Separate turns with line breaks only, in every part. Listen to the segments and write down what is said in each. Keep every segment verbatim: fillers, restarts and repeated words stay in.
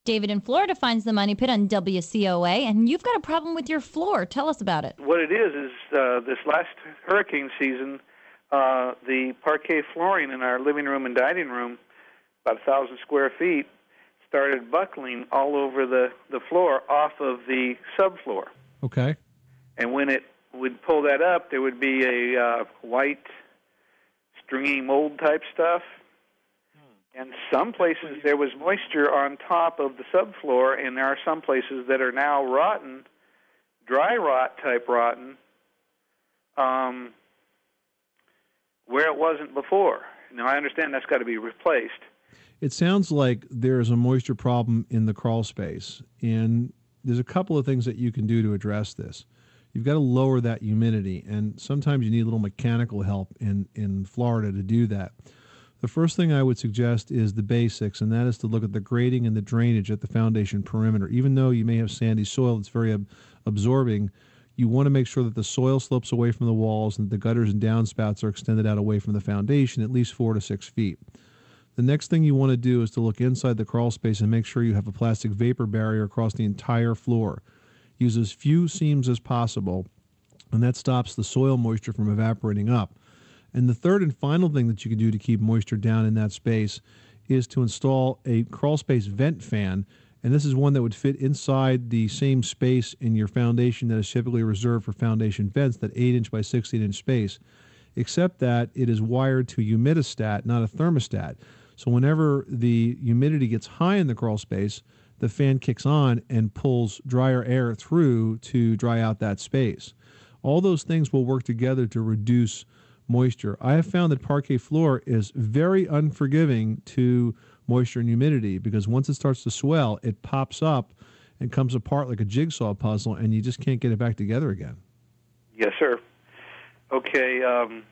David in Florida finds the Money Pit on W C O A, and you've got a problem with your floor. Tell us about it.
What it is is uh, this last hurricane season, uh, the parquet flooring in our living room and dining room, about a thousand square feet, started buckling all over the, the floor off of the subfloor.
Okay.
And when it would pull that up, there would be a uh, white, stringy mold-type stuff. And some places there was moisture on top of the subfloor, and there are some places that are now rotten, dry rot-type rotten, um, where it wasn't before. Now, I understand that's got to be replaced.
It sounds like there's a moisture problem in the crawl space, and there's a couple of things that you can do to address this. You've got to lower that humidity, and sometimes you need a little mechanical help in, in Florida to do that. The first thing I would suggest is the basics, and that is to look at the grading and the drainage at the foundation perimeter. Even though you may have sandy soil that's very ab- absorbing, you want to make sure that the soil slopes away from the walls and that the gutters and downspouts are extended out away from the foundation, at least four to six feet. The next thing you want to do is to look inside the crawl space and make sure you have a plastic vapor barrier across the entire floor. Use as few seams as possible, and that stops the soil moisture from evaporating up. And the third and final thing that you can do to keep moisture down in that space is to install a crawl space vent fan, and this is one that would fit inside the same space in your foundation that is typically reserved for foundation vents, that eight inch by sixteen inch space, except that it is wired to a humidistat, not a thermostat. So whenever the humidity gets high in the crawl space, the fan kicks on and pulls drier air through to dry out that space. All those things will work together to reduce moisture. I have found that parquet floor is very unforgiving to moisture and humidity because once it starts to swell, it pops up and comes apart like a jigsaw puzzle, and you just can't get it back together again.
Yes, sir. Okay, um,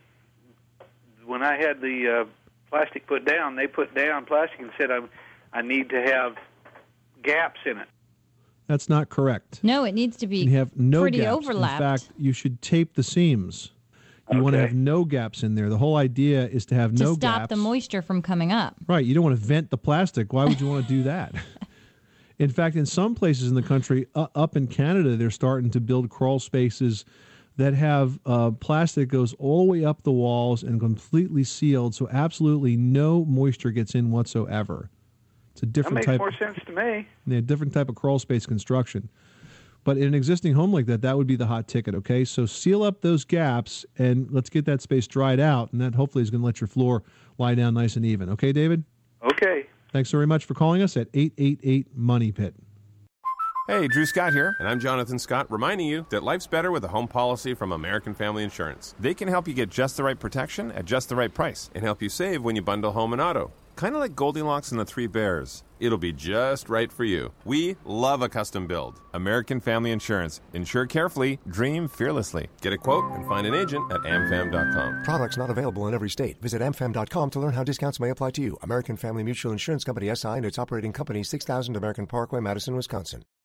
when I had the uh, plastic put down, they put down plastic and said I, I need to have gaps in it.
That's not correct.
No, it needs to be
you have no
pretty
gaps.
overlapped.
In fact, you should tape the seams. You
okay.
want to have no gaps in there. The whole idea is to have
to
no
stop
gaps.
the moisture from coming up.
Right. You don't want to vent the plastic. Why would you want to do that? In fact, in some places in the country, uh, up in Canada, they're starting to build crawl spaces that have uh, plastic goes all the way up the walls and completely sealed, so absolutely no moisture gets in whatsoever. It's a different
that makes
type.
more sense to me.
Yeah, different type of crawl space construction. But in an existing home like that, that would be the hot ticket, okay? So seal up those gaps, and let's get that space dried out, and that hopefully is going to let your floor lie down nice and even. Okay, David?
Okay.
Thanks very much for calling us at eight eight eight, money pit.
Hey, Drew Scott here, and I'm Jonathan Scott, reminding you that life's better with a home policy from American Family Insurance. They can help you get just the right protection at just the right price and help you save when you bundle home and auto. Kind of like Goldilocks and the Three Bears. It'll be just right for you. We love a custom build. American Family Insurance. Insure carefully, dream fearlessly. Get a quote and find an agent at amfam dot com.
Products not available in every state. Visit amfam dot com to learn how discounts may apply to you. American Family Mutual Insurance Company, S I and its operating company, six thousand American Parkway, Madison, Wisconsin.